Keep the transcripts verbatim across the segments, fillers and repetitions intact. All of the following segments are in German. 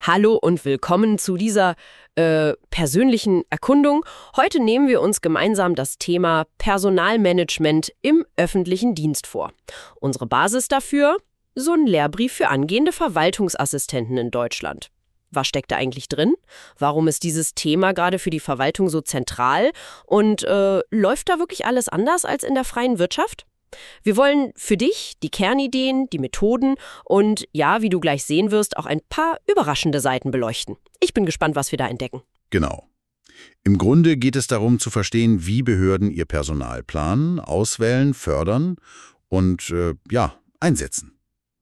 Hallo und willkommen zu dieser äh, persönlichen Erkundung. Heute nehmen wir uns gemeinsam das Thema Personalmanagement im öffentlichen Dienst vor. Unsere Basis dafür? So ein Lehrbrief für angehende Verwaltungsassistenten in Deutschland. Was steckt da eigentlich drin? Warum ist dieses Thema gerade für die Verwaltung so zentral? Und äh, läuft da wirklich alles anders als in der freien Wirtschaft? Wir wollen für dich die Kernideen, die Methoden und ja, wie du gleich sehen wirst, auch ein paar überraschende Seiten beleuchten. Ich bin gespannt, was wir da entdecken. Genau. Im Grunde geht es darum zu verstehen, wie Behörden ihr Personal planen, auswählen, fördern und, äh, ja, einsetzen.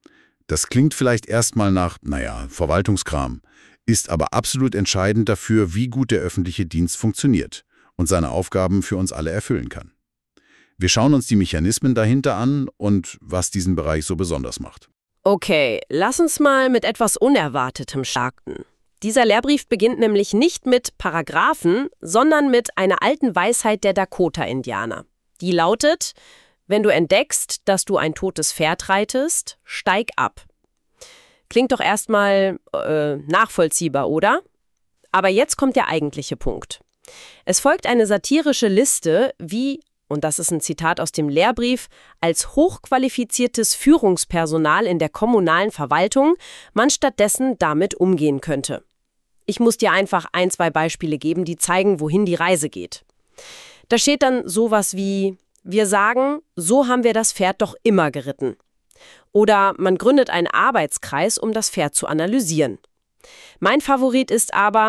Das klingt vielleicht erstmal nach, naja, Verwaltungskram, ist aber absolut entscheidend dafür, wie gut der öffentliche Dienst funktioniert und seine Aufgaben für uns alle erfüllen kann. Wir schauen uns die Mechanismen dahinter an und was diesen Bereich so besonders macht. Okay, lass uns mal mit etwas Unerwartetem starten. Dieser Lehrbrief beginnt nämlich nicht mit Paragraphen, sondern mit einer alten Weisheit der Dakota-Indianer. Die lautet: Wenn du entdeckst, dass du ein totes Pferd reitest, steig ab. Klingt doch erstmal äh, nachvollziehbar, oder? Aber jetzt kommt der eigentliche Punkt. Es folgt eine satirische Liste, wie, und das ist ein Zitat aus dem Lehrbrief, als hochqualifiziertes Führungspersonal in der kommunalen Verwaltung man stattdessen damit umgehen könnte. Ich muss dir einfach ein, zwei Beispiele geben, die zeigen, wohin die Reise geht. Da steht dann sowas wie: Wir sagen, so haben wir das Pferd doch immer geritten. Oder man gründet einen Arbeitskreis, um das Pferd zu analysieren. Mein Favorit ist aber: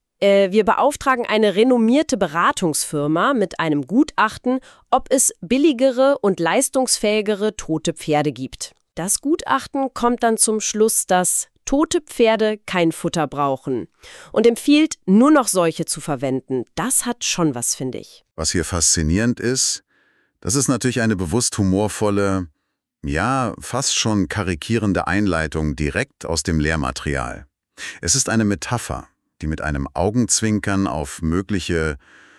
Wir beauftragen eine renommierte Beratungsfirma mit einem Gutachten, ob es billigere und leistungsfähigere tote Pferde gibt. Das Gutachten kommt dann zum Schluss, dass tote Pferde kein Futter brauchen und empfiehlt, nur noch solche zu verwenden. Das hat schon was, finde ich. Was hier faszinierend ist, das ist natürlich eine bewusst humorvolle, ja, fast schon karikierende Einleitung direkt aus dem Lehrmaterial. Es ist eine Metapher, die mit einem Augenzwinkern auf mögliche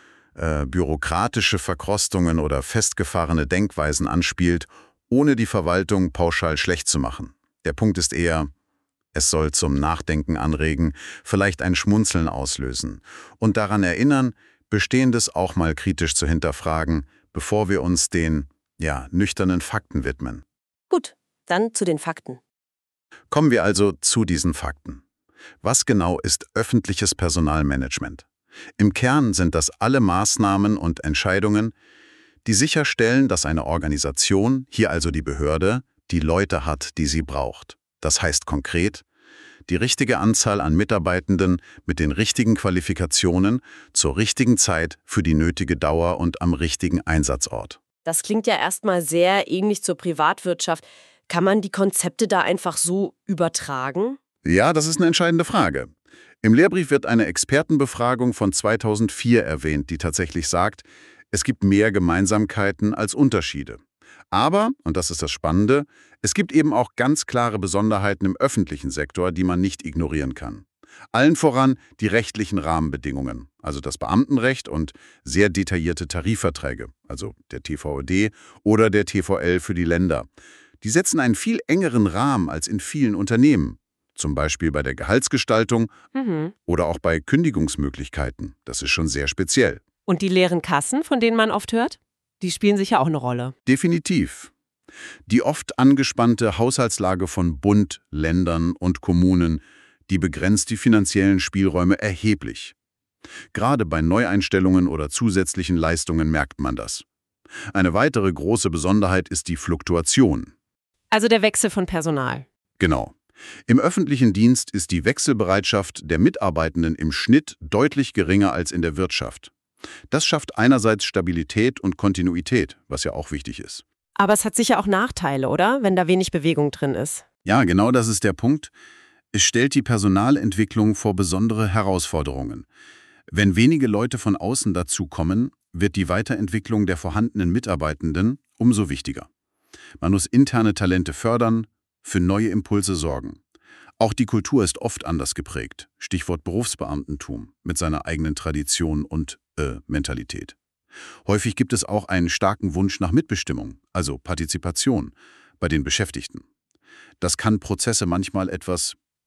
äh, bürokratische Verkrostungen oder festgefahrene Denkweisen anspielt, ohne die Verwaltung pauschal schlecht zu machen. Der Punkt ist eher, es soll zum Nachdenken anregen, vielleicht ein Schmunzeln auslösen und daran erinnern, Bestehendes auch mal kritisch zu hinterfragen, bevor wir uns den, ja, nüchternen Fakten widmen. Gut, dann zu den Fakten. Kommen wir also zu diesen Fakten. Was genau ist öffentliches Personalmanagement? Im Kern sind das alle Maßnahmen und Entscheidungen, die sicherstellen, dass eine Organisation, hier also die Behörde, die Leute hat, die sie braucht. Das heißt konkret, die richtige Anzahl an Mitarbeitenden mit den richtigen Qualifikationen zur richtigen Zeit für die nötige Dauer und am richtigen Einsatzort. Das klingt ja erstmal sehr ähnlich zur Privatwirtschaft. Kann man die Konzepte da einfach so übertragen? Ja, das ist eine entscheidende Frage. Im Lehrbrief wird eine Expertenbefragung von zweitausendvier erwähnt, die tatsächlich sagt, es gibt mehr Gemeinsamkeiten als Unterschiede. Aber, und das ist das Spannende, es gibt eben auch ganz klare Besonderheiten im öffentlichen Sektor, die man nicht ignorieren kann. Allen voran die rechtlichen Rahmenbedingungen, also das Beamtenrecht und sehr detaillierte Tarifverträge, also der T V O D oder der T V L für die Länder. Die setzen einen viel engeren Rahmen als in vielen Unternehmen. Zum Beispiel bei der Gehaltsgestaltung mhm. oder auch bei Kündigungsmöglichkeiten. Das ist schon sehr speziell. Und die leeren Kassen, von denen man oft hört, die spielen sicher auch eine Rolle. Definitiv. Die oft angespannte Haushaltslage von Bund, Ländern und Kommunen, die begrenzt die finanziellen Spielräume erheblich. Gerade bei Neueinstellungen oder zusätzlichen Leistungen merkt man das. Eine weitere große Besonderheit ist die Fluktuation. Also der Wechsel von Personal. Genau. Im öffentlichen Dienst ist die Wechselbereitschaft der Mitarbeitenden im Schnitt deutlich geringer als in der Wirtschaft. Das schafft einerseits Stabilität und Kontinuität, was ja auch wichtig ist. Aber es hat sicher auch Nachteile, oder? Wenn da wenig Bewegung drin ist. Ja, genau das ist der Punkt. Es stellt die Personalentwicklung vor besondere Herausforderungen. Wenn wenige Leute von außen dazukommen, wird die Weiterentwicklung der vorhandenen Mitarbeitenden umso wichtiger. Man muss interne Talente fördern, für neue Impulse sorgen. Auch die Kultur ist oft anders geprägt. Stichwort Berufsbeamtentum mit seiner eigenen Tradition und äh, Mentalität. Häufig gibt es auch einen starken Wunsch nach Mitbestimmung, also Partizipation, bei den Beschäftigten. Das kann Prozesse manchmal etwas,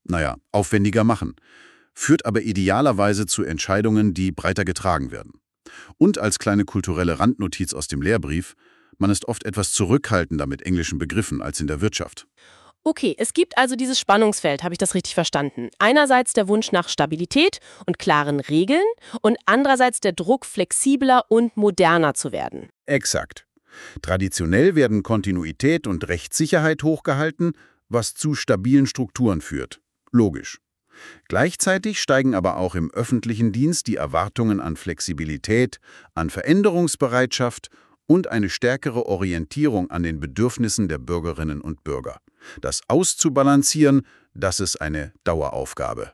naja, aufwendiger machen, führt aber idealerweise zu Entscheidungen, die breiter getragen werden. Und als kleine kulturelle Randnotiz aus dem Lehrbrief, man ist oft etwas zurückhaltender mit englischen Begriffen als in der Wirtschaft. Okay, es gibt also dieses Spannungsfeld, habe ich das richtig verstanden? Einerseits der Wunsch nach Stabilität und klaren Regeln und andererseits der Druck, flexibler und moderner zu werden. Exakt. Traditionell werden Kontinuität und Rechtssicherheit hochgehalten, was zu stabilen Strukturen führt. Logisch. Gleichzeitig steigen aber auch im öffentlichen Dienst die Erwartungen an Flexibilität, an Veränderungsbereitschaft und eine stärkere Orientierung an den Bedürfnissen der Bürgerinnen und Bürger. Das auszubalancieren, das ist eine Daueraufgabe.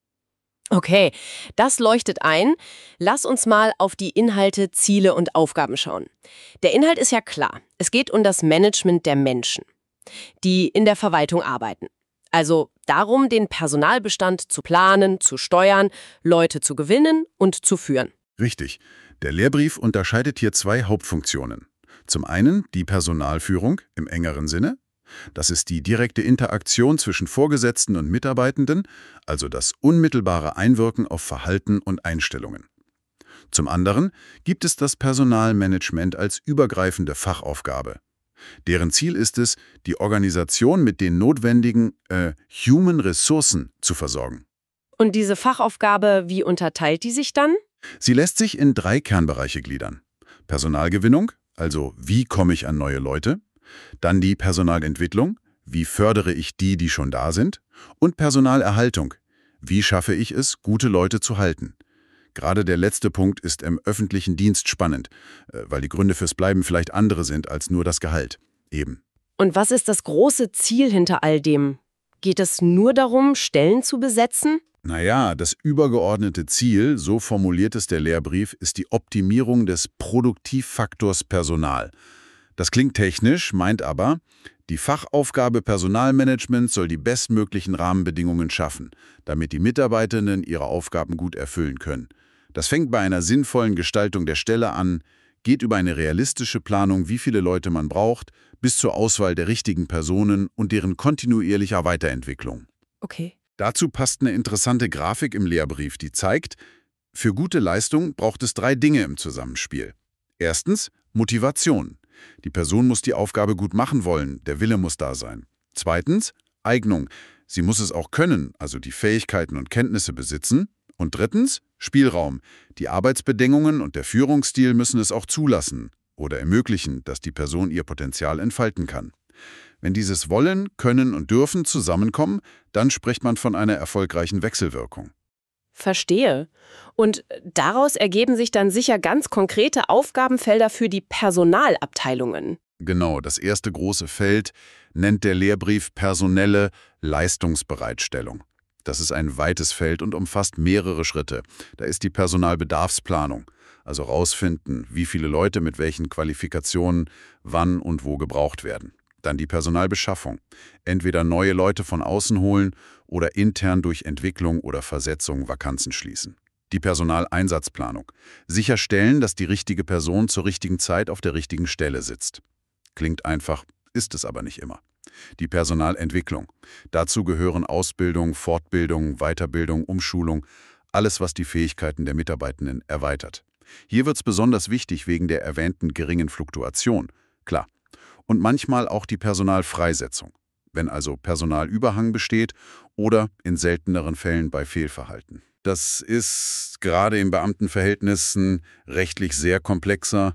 Okay, das leuchtet ein. Lass uns mal auf die Inhalte, Ziele und Aufgaben schauen. Der Inhalt ist ja klar. Es geht um das Management der Menschen, die in der Verwaltung arbeiten. Also darum, den Personalbestand zu planen, zu steuern, Leute zu gewinnen und zu führen. Richtig. Der Lehrbrief unterscheidet hier zwei Hauptfunktionen. Zum einen die Personalführung im engeren Sinne. Das ist die direkte Interaktion zwischen Vorgesetzten und Mitarbeitenden, also das unmittelbare Einwirken auf Verhalten und Einstellungen. Zum anderen gibt es das Personalmanagement als übergreifende Fachaufgabe. Deren Ziel ist es, die Organisation mit den notwendigen äh, Human Ressourcen zu versorgen. Und diese Fachaufgabe, wie unterteilt die sich dann? Sie lässt sich in drei Kernbereiche gliedern. Personalgewinnung, also wie komme ich an neue Leute? Dann die Personalentwicklung, wie fördere ich die, die schon da sind? Und Personalerhaltung, wie schaffe ich es, gute Leute zu halten? Gerade der letzte Punkt ist im öffentlichen Dienst spannend, weil die Gründe fürs Bleiben vielleicht andere sind als nur das Gehalt. Eben. Und was ist das große Ziel hinter all dem? Geht es nur darum, Stellen zu besetzen? Naja, das übergeordnete Ziel, so formuliert es der Lehrbrief, ist die Optimierung des Produktivfaktors Personal. Das klingt technisch, meint aber, die Fachaufgabe Personalmanagement soll die bestmöglichen Rahmenbedingungen schaffen, damit die Mitarbeitenden ihre Aufgaben gut erfüllen können. Das fängt bei einer sinnvollen Gestaltung der Stelle an, geht über eine realistische Planung, wie viele Leute man braucht, bis zur Auswahl der richtigen Personen und deren kontinuierlicher Weiterentwicklung. Okay. Dazu passt eine interessante Grafik im Lehrbrief, die zeigt, für gute Leistung braucht es drei Dinge im Zusammenspiel. Erstens Motivation. Die Person muss die Aufgabe gut machen wollen, der Wille muss da sein. Zweitens Eignung. Sie muss es auch können, also die Fähigkeiten und Kenntnisse besitzen. Und drittens Spielraum. Die Arbeitsbedingungen und der Führungsstil müssen es auch zulassen oder ermöglichen, dass die Person ihr Potenzial entfalten kann. Wenn dieses Wollen, Können und Dürfen zusammenkommen, dann spricht man von einer erfolgreichen Wechselwirkung. Verstehe. Und daraus ergeben sich dann sicher ganz konkrete Aufgabenfelder für die Personalabteilungen. Genau, das erste große Feld nennt der Lehrbrief personelle Leistungsbereitstellung. Das ist ein weites Feld und umfasst mehrere Schritte. Da ist die Personalbedarfsplanung, also rausfinden, wie viele Leute mit welchen Qualifikationen wann und wo gebraucht werden. Dann die Personalbeschaffung. Entweder neue Leute von außen holen oder intern durch Entwicklung oder Versetzung Vakanzen schließen. Die Personaleinsatzplanung. Sicherstellen, dass die richtige Person zur richtigen Zeit auf der richtigen Stelle sitzt. Klingt einfach, ist es aber nicht immer. Die Personalentwicklung. Dazu gehören Ausbildung, Fortbildung, Weiterbildung, Umschulung, alles, was die Fähigkeiten der Mitarbeitenden erweitert. Hier wird es besonders wichtig wegen der erwähnten geringen Fluktuation. Klar. Und manchmal auch die Personalfreisetzung, wenn also Personalüberhang besteht oder in selteneren Fällen bei Fehlverhalten. Das ist gerade in Beamtenverhältnissen rechtlich sehr komplexer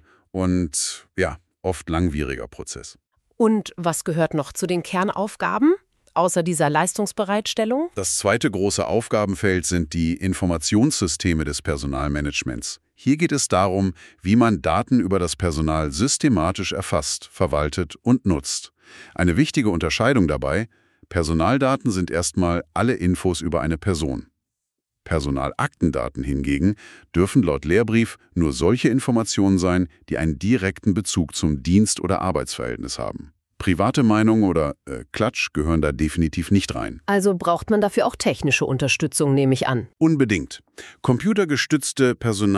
und ja, oft langwieriger Prozess. Und was gehört noch zu den Kernaufgaben, außer dieser Leistungsbereitstellung? Das zweite große Aufgabenfeld sind die Informationssysteme des Personalmanagements. Hier geht es darum, wie man Daten über das Personal systematisch erfasst, verwaltet und nutzt. Eine wichtige Unterscheidung dabei: Personaldaten sind erstmal alle Infos über eine Person. Personalaktendaten hingegen dürfen laut Lehrbrief nur solche Informationen sein, die einen direkten Bezug zum Dienst- oder Arbeitsverhältnis haben. Private Meinung oder äh, Klatsch gehören da definitiv nicht rein. Also braucht man dafür auch technische Unterstützung, nehme ich an. Unbedingt. Computergestützte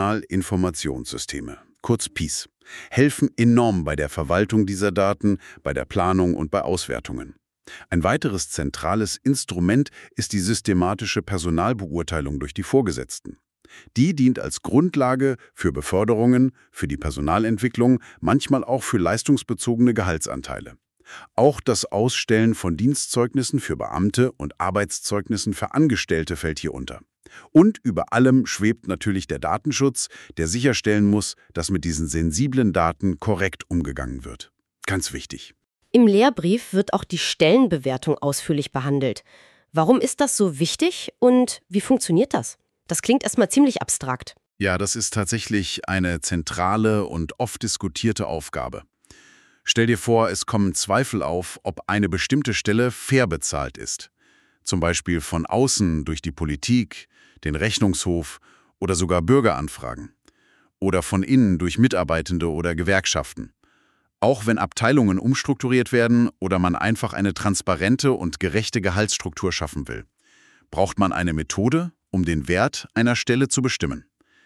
Personalinformationssysteme, kurz P I S, helfen enorm bei der Verwaltung dieser Daten, bei der Planung und bei Auswertungen. Ein weiteres zentrales Instrument ist die systematische Personalbeurteilung durch die Vorgesetzten. Die dient als Grundlage für Beförderungen, für die Personalentwicklung, manchmal auch für leistungsbezogene Gehaltsanteile. Auch das Ausstellen von Dienstzeugnissen für Beamte und Arbeitszeugnissen für Angestellte fällt hier unter. Und über allem schwebt natürlich der Datenschutz, der sicherstellen muss, dass mit diesen sensiblen Daten korrekt umgegangen wird. Ganz wichtig. Im Lehrbrief wird auch die Stellenbewertung ausführlich behandelt. Warum ist das so wichtig und wie funktioniert das? Das klingt erstmal ziemlich abstrakt. Ja, das ist tatsächlich eine zentrale und oft diskutierte Aufgabe. Stell dir vor, es kommen Zweifel auf, ob eine bestimmte Stelle fair bezahlt ist. Zum Beispiel von außen durch die Politik, den Rechnungshof oder sogar Bürgeranfragen. Oder von innen durch Mitarbeitende oder Gewerkschaften. Auch wenn Abteilungen umstrukturiert werden oder man einfach eine transparente und gerechte Gehaltsstruktur schaffen will, braucht man eine Methode, um den Wert einer Stelle zu bestimmen.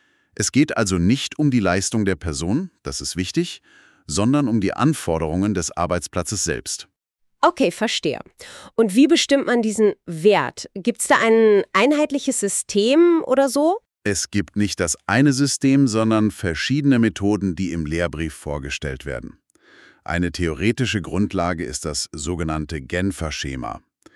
Es geht also nicht um die Leistung der Person, das ist wichtig, sondern um die Anforderungen des Arbeitsplatzes selbst. Okay, verstehe. Und wie bestimmt man diesen Wert? Gibt es da ein einheitliches System oder so? Es gibt nicht das eine System, sondern verschiedene Methoden, die im Lehrbrief vorgestellt werden. Eine theoretische Grundlage ist das sogenannte Genfer Schema.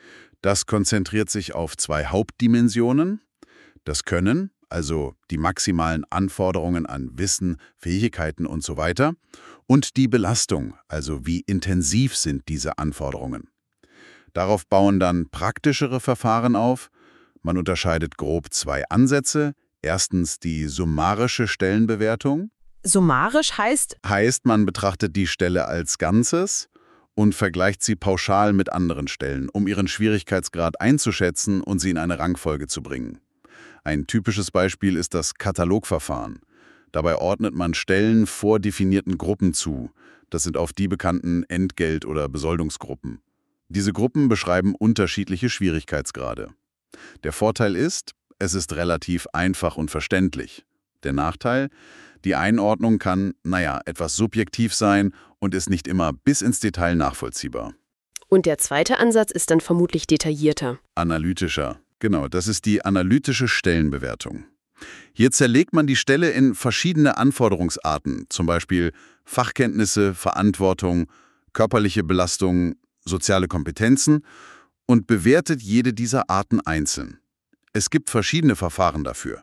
Das konzentriert sich auf zwei Hauptdimensionen: das Können, also die maximalen Anforderungen an Wissen, Fähigkeiten und so weiter, und die Belastung, also wie intensiv sind diese Anforderungen. Darauf bauen dann praktischere Verfahren auf. Man unterscheidet grob zwei Ansätze. Erstens die summarische Stellenbewertung. Summarisch heißt? Heißt, man betrachtet die Stelle als Ganzes und vergleicht sie pauschal mit anderen Stellen, um ihren Schwierigkeitsgrad einzuschätzen und sie in eine Rangfolge zu bringen. Ein typisches Beispiel ist das Katalogverfahren. Dabei ordnet man Stellen vordefinierten Gruppen zu. Das sind oft die bekannten Entgelt- oder Besoldungsgruppen. Diese Gruppen beschreiben unterschiedliche Schwierigkeitsgrade. Der Vorteil ist, es ist relativ einfach und verständlich. Der Nachteil? Die Einordnung kann, naja, etwas subjektiv sein und ist nicht immer bis ins Detail nachvollziehbar. Und der zweite Ansatz ist dann vermutlich detaillierter. Analytischer. Genau, das ist die analytische Stellenbewertung. Hier zerlegt man die Stelle in verschiedene Anforderungsarten, zum Beispiel Fachkenntnisse, Verantwortung, körperliche Belastung, soziale Kompetenzen, und bewertet jede dieser Arten einzeln. Es gibt verschiedene Verfahren dafür.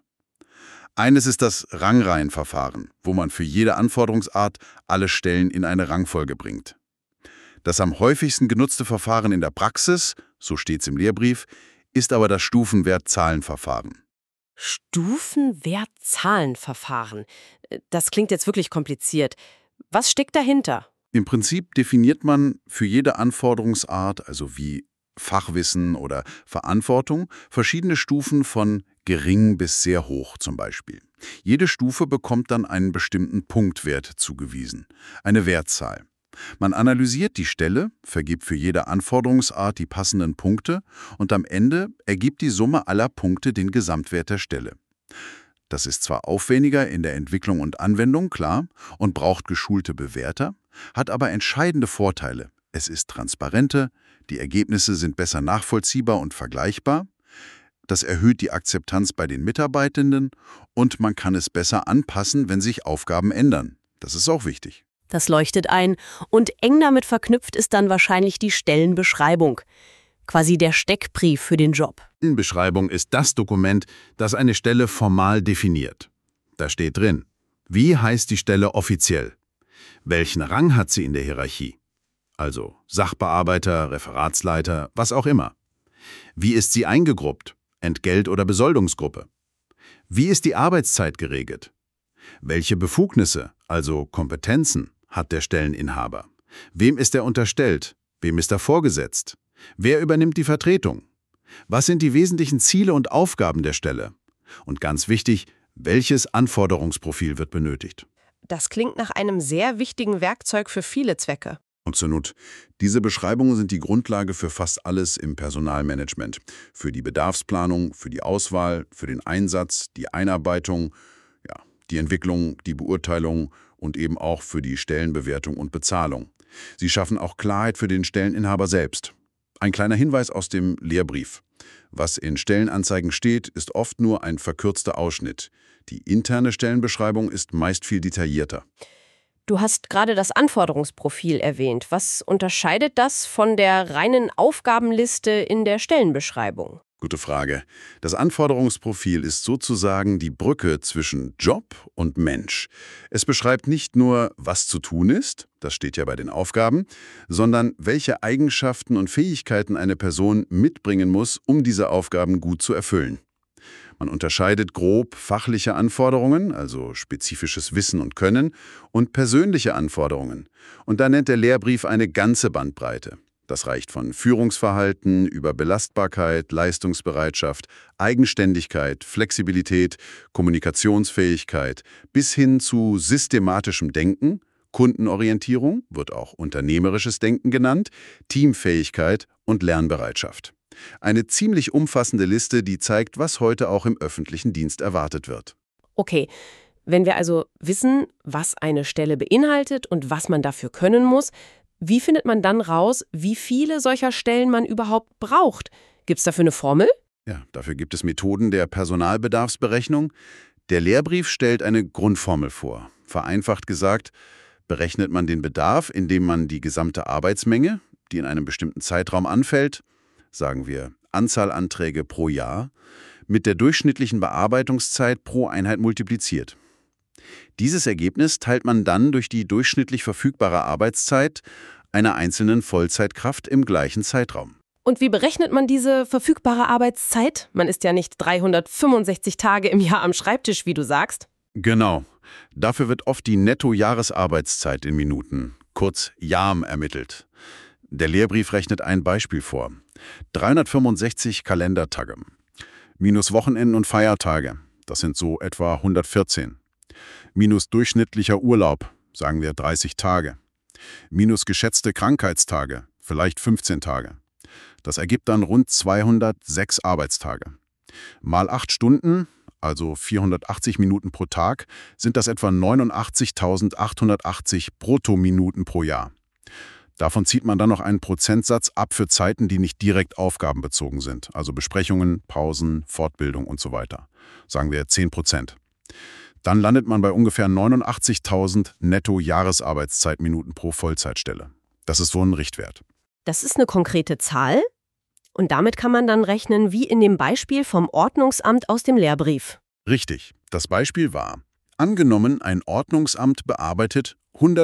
Eines ist das Rangreihenverfahren, wo man für jede Anforderungsart alle Stellen in eine Rangfolge bringt. Das am häufigsten genutzte Verfahren in der Praxis, so steht's im Lehrbrief, ist aber das Stufenwert-Zahlen-Verfahren. Stufenwert-Zahlen-Verfahren. Das klingt jetzt wirklich kompliziert. Was steckt dahinter? Im Prinzip definiert man für jede Anforderungsart, also wie Fachwissen oder Verantwortung, verschiedene Stufen von gering bis sehr hoch zum Beispiel. Jede Stufe bekommt dann einen bestimmten Punktwert zugewiesen, eine Wertzahl. Man analysiert die Stelle, vergibt für jede Anforderungsart die passenden Punkte und am Ende ergibt die Summe aller Punkte den Gesamtwert der Stelle. Das ist zwar aufwendiger in der Entwicklung und Anwendung, klar, und braucht geschulte Bewerter, hat aber entscheidende Vorteile. Es ist transparenter, die Ergebnisse sind besser nachvollziehbar und vergleichbar, das erhöht die Akzeptanz bei den Mitarbeitenden und man kann es besser anpassen, wenn sich Aufgaben ändern. Das ist auch wichtig. Das leuchtet ein und eng damit verknüpft ist dann wahrscheinlich die Stellenbeschreibung. Quasi der Steckbrief für den Job. Die Stellenbeschreibung ist das Dokument, das eine Stelle formal definiert. Da steht drin: Wie heißt die Stelle offiziell? Welchen Rang hat sie in der Hierarchie? Also Sachbearbeiter, Referatsleiter, was auch immer. Wie ist sie eingegruppt? Entgelt- oder Besoldungsgruppe? Wie ist die Arbeitszeit geregelt? Welche Befugnisse, also Kompetenzen, hat der Stelleninhaber? Wem ist er unterstellt? Wem ist er vorgesetzt? Wer übernimmt die Vertretung? Was sind die wesentlichen Ziele und Aufgaben der Stelle? Und ganz wichtig, welches Anforderungsprofil wird benötigt? Das klingt nach einem sehr wichtigen Werkzeug für viele Zwecke. Und zur Not, diese Beschreibungen sind die Grundlage für fast alles im Personalmanagement. Für die Bedarfsplanung, für die Auswahl, für den Einsatz, die Einarbeitung, ja, die Entwicklung, die Beurteilung und eben auch für die Stellenbewertung und Bezahlung. Sie schaffen auch Klarheit für den Stelleninhaber selbst. Ein kleiner Hinweis aus dem Lehrbrief. Was in Stellenanzeigen steht, ist oft nur ein verkürzter Ausschnitt. Die interne Stellenbeschreibung ist meist viel detaillierter. Du hast gerade das Anforderungsprofil erwähnt. Was unterscheidet das von der reinen Aufgabenliste in der Stellenbeschreibung? Gute Frage. Das Anforderungsprofil ist sozusagen die Brücke zwischen Job und Mensch. Es beschreibt nicht nur, was zu tun ist, das steht ja bei den Aufgaben, sondern welche Eigenschaften und Fähigkeiten eine Person mitbringen muss, um diese Aufgaben gut zu erfüllen. Man unterscheidet grob fachliche Anforderungen, also spezifisches Wissen und Können, und persönliche Anforderungen. Und da nennt der Lehrbrief eine ganze Bandbreite. Das reicht von Führungsverhalten über Belastbarkeit, Leistungsbereitschaft, Eigenständigkeit, Flexibilität, Kommunikationsfähigkeit bis hin zu systematischem Denken, Kundenorientierung, wird auch unternehmerisches Denken genannt, Teamfähigkeit und Lernbereitschaft. Eine ziemlich umfassende Liste, die zeigt, was heute auch im öffentlichen Dienst erwartet wird. Okay, wenn wir also wissen, was eine Stelle beinhaltet und was man dafür können muss, wie findet man dann raus, wie viele solcher Stellen man überhaupt braucht? Gibt es dafür eine Formel? Ja, dafür gibt es Methoden der Personalbedarfsberechnung. Der Lehrbrief stellt eine Grundformel vor. Vereinfacht gesagt, berechnet man den Bedarf, indem man die gesamte Arbeitsmenge, die in einem bestimmten Zeitraum anfällt, sagen wir Anzahl Anträge pro Jahr, mit der durchschnittlichen Bearbeitungszeit pro Einheit multipliziert. Dieses Ergebnis teilt man dann durch die durchschnittlich verfügbare Arbeitszeit einer einzelnen Vollzeitkraft im gleichen Zeitraum. Und wie berechnet man diese verfügbare Arbeitszeit? Man ist ja nicht dreihundertfünfundsechzig Tage im Jahr am Schreibtisch, wie du sagst. Genau. Dafür wird oft die Netto-Jahresarbeitszeit in Minuten, kurz Jam, ermittelt. Der Lehrbrief rechnet ein Beispiel vor. dreihundertfünfundsechzig Kalendertage. Minus Wochenenden und Feiertage. Das sind so etwa hundertvierzehn. Minus durchschnittlicher Urlaub, sagen wir dreißig Tage. Minus geschätzte Krankheitstage, vielleicht fünfzehn Tage. Das ergibt dann rund zweihundertsechs Arbeitstage. Mal acht Stunden, also vierhundertachtzig Minuten pro Tag, sind das etwa neunundachtzigtausendachthundertachtzig Bruttominuten pro Jahr. Davon zieht man dann noch einen Prozentsatz ab für Zeiten, die nicht direkt aufgabenbezogen sind, also Besprechungen, Pausen, Fortbildung und so weiter. Sagen wir zehn Prozent. Dann landet man bei ungefähr neunundachtzigtausend Netto-Jahresarbeitszeitminuten pro Vollzeitstelle. Das ist so ein Richtwert. Das ist eine konkrete Zahl und damit kann man dann rechnen, wie in dem Beispiel vom Ordnungsamt aus dem Lehrbrief. Richtig. Das Beispiel war: Angenommen, ein Ordnungsamt bearbeitet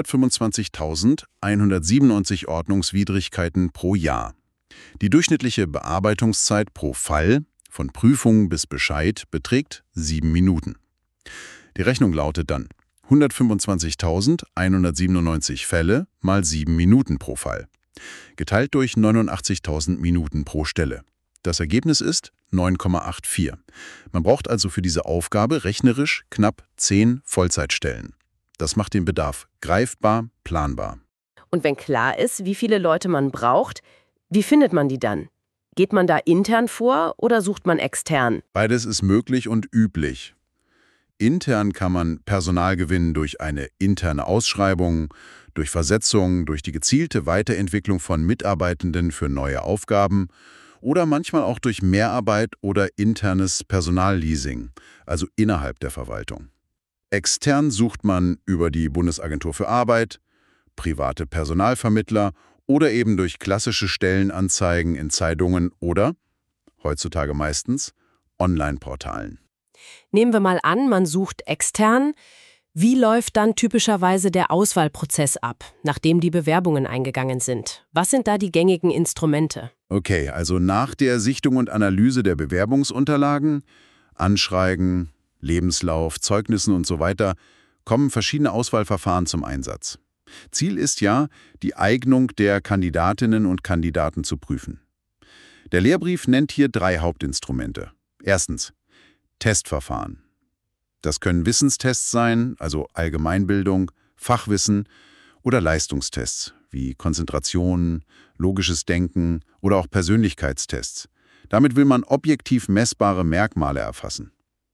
hundertfünfundzwanzigtausendeinhundertsiebenundneunzig Ordnungswidrigkeiten pro Jahr. Die durchschnittliche Bearbeitungszeit pro Fall, von Prüfung bis Bescheid, beträgt sieben Minuten. Die Rechnung lautet dann hundertfünfundzwanzigtausendeinhundertsiebenundneunzig Fälle mal sieben Minuten pro Fall, geteilt durch neunundachtzigtausend Minuten pro Stelle. Das Ergebnis ist neun Komma vierundachtzig. Man braucht also für diese Aufgabe rechnerisch knapp zehn Vollzeitstellen. Das macht den Bedarf greifbar, planbar. Und wenn klar ist, wie viele Leute man braucht, wie findet man die dann? Geht man da intern vor oder sucht man extern? Beides ist möglich und üblich. Intern kann man Personal gewinnen durch eine interne Ausschreibung, durch Versetzung, durch die gezielte Weiterentwicklung von Mitarbeitenden für neue Aufgaben oder manchmal auch durch Mehrarbeit oder internes Personalleasing, also innerhalb der Verwaltung. Extern sucht man über die Bundesagentur für Arbeit, private Personalvermittler oder eben durch klassische Stellenanzeigen in Zeitungen oder, heutzutage meistens, Online-Portalen. Nehmen wir mal an, man sucht extern. Wie läuft dann typischerweise der Auswahlprozess ab, nachdem die Bewerbungen eingegangen sind? Was sind da die gängigen Instrumente? Okay, also nach der Sichtung und Analyse der Bewerbungsunterlagen, Anschreiben, Lebenslauf, Zeugnissen und so weiter, kommen verschiedene Auswahlverfahren zum Einsatz. Ziel ist ja, die Eignung der Kandidatinnen und Kandidaten zu prüfen. Der Lehrbrief nennt hier drei Hauptinstrumente. Erstens Testverfahren. Das können Wissenstests sein, also Allgemeinbildung, Fachwissen oder Leistungstests wie Konzentration, logisches Denken oder auch Persönlichkeitstests. Damit will man objektiv messbare Merkmale erfassen.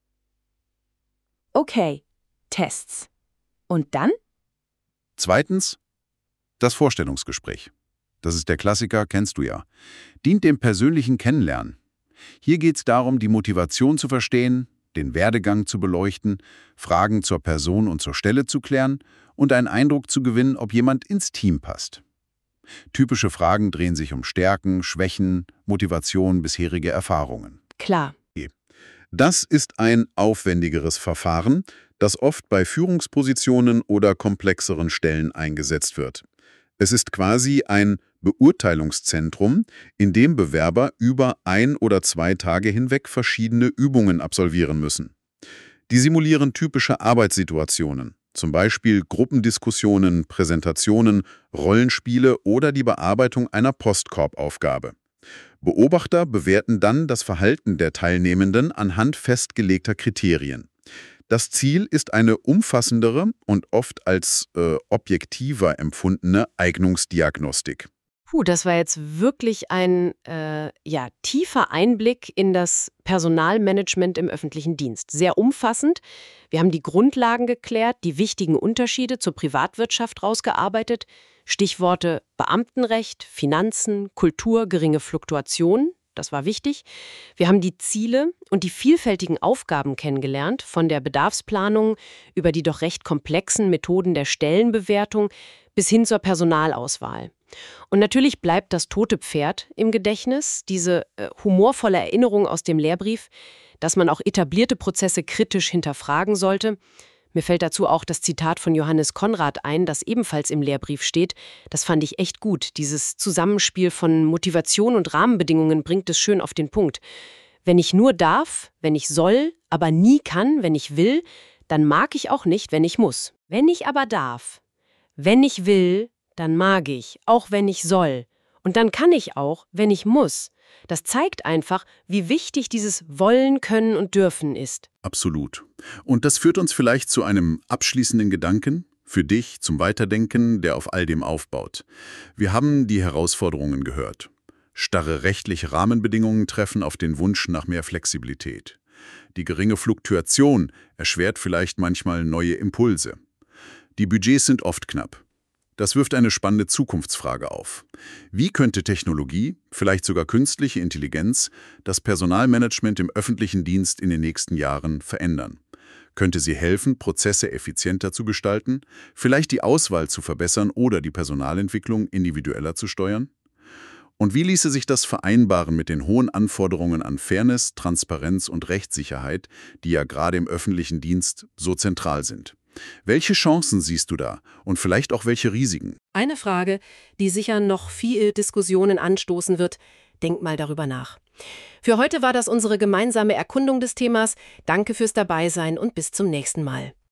Okay, Tests. Und dann? Zweitens das Vorstellungsgespräch. Das ist der Klassiker, kennst du ja. Dient dem persönlichen Kennenlernen. Hier geht es darum, die Motivation zu verstehen, den Werdegang zu beleuchten, Fragen zur Person und zur Stelle zu klären und einen Eindruck zu gewinnen, ob jemand ins Team passt. Typische Fragen drehen sich um Stärken, Schwächen, Motivation, bisherige Erfahrungen. Klar. Das ist ein aufwendigeres Verfahren, das oft bei Führungspositionen oder komplexeren Stellen eingesetzt wird. Es ist quasi ein Beurteilungszentrum, in dem Bewerber über ein oder zwei Tage hinweg verschiedene Übungen absolvieren müssen. Die simulieren typische Arbeitssituationen, zum Beispiel Gruppendiskussionen, Präsentationen, Rollenspiele oder die Bearbeitung einer Postkorbaufgabe. Beobachter bewerten dann das Verhalten der Teilnehmenden anhand festgelegter Kriterien. Das Ziel ist eine umfassendere und oft als äh, objektiver empfundene Eignungsdiagnostik. Puh, das war jetzt wirklich ein äh, ja, tiefer Einblick in das Personalmanagement im öffentlichen Dienst. Sehr umfassend. Wir haben die Grundlagen geklärt, die wichtigen Unterschiede zur Privatwirtschaft rausgearbeitet. Stichworte Beamtenrecht, Finanzen, Kultur, geringe Fluktuation. Das war wichtig. Wir haben die Ziele und die vielfältigen Aufgaben kennengelernt, von der Bedarfsplanung über die doch recht komplexen Methoden der Stellenbewertung bis hin zur Personalauswahl. Und natürlich bleibt das tote Pferd im Gedächtnis, diese äh, humorvolle Erinnerung aus dem Lehrbrief, dass man auch etablierte Prozesse kritisch hinterfragen sollte. Mir fällt dazu auch das Zitat von Johannes Konrad ein, das ebenfalls im Lehrbrief steht. Das fand ich echt gut. Dieses Zusammenspiel von Motivation und Rahmenbedingungen bringt es schön auf den Punkt. Wenn ich nur darf, wenn ich soll, aber nie kann, wenn ich will, dann mag ich auch nicht, wenn ich muss. Wenn ich aber darf, wenn ich will, dann mag ich, auch wenn ich soll. Und dann kann ich auch, wenn ich muss. Das zeigt einfach, wie wichtig dieses Wollen, Können und Dürfen ist. Absolut. Und das führt uns vielleicht zu einem abschließenden Gedanken, für dich zum Weiterdenken, der auf all dem aufbaut. Wir haben die Herausforderungen gehört. Starre rechtliche Rahmenbedingungen treffen auf den Wunsch nach mehr Flexibilität. Die geringe Fluktuation erschwert vielleicht manchmal neue Impulse. Die Budgets sind oft knapp. Das wirft eine spannende Zukunftsfrage auf. Wie könnte Technologie, vielleicht sogar künstliche Intelligenz, das Personalmanagement im öffentlichen Dienst in den nächsten Jahren verändern? Könnte sie helfen, Prozesse effizienter zu gestalten, vielleicht die Auswahl zu verbessern oder die Personalentwicklung individueller zu steuern? Und wie ließe sich das vereinbaren mit den hohen Anforderungen an Fairness, Transparenz und Rechtssicherheit, die ja gerade im öffentlichen Dienst so zentral sind? Welche Chancen siehst du da und vielleicht auch welche Risiken? Eine Frage, die sicher noch viele Diskussionen anstoßen wird. Denk mal darüber nach. Für heute war das unsere gemeinsame Erkundung des Themas. Danke fürs Dabeisein und bis zum nächsten Mal.